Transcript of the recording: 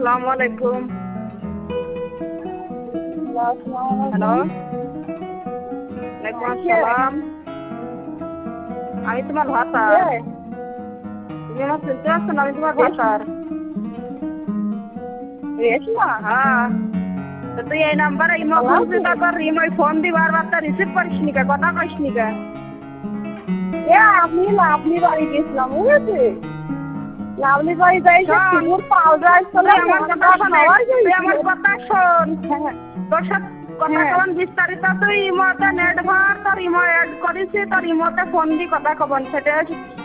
আসসালামু আলাইকুম। হ্যালো, ওয়ালাইকুম আসসালাম। আমি তোমার ভাতার। তুমি আমার শুনতে পাচ্ছ না? আমি তোমার ভাতার। রেশমা? হ্যাঁ, তো তুই এই নাম্বারে ইমার্জেন্সি তোর ফোন দি বারবার তা রিসিভ করিস নি কে? কথা কইস নি কে? আমি লাভলি বাড়ি গেছিলাম, বুঝেছি। লাভলি বাড়ি যাই কুকুর পাউডার তুই আমার কথা শোন, তুই আমার কথা শোন। তোর সাথে কথা কন বিস্তারিত। তুই ইমোতে নেট ভর, তোর ইমো অ্যাড করিস, তোর ইমোতে ফোন দি কথা কবন সেটা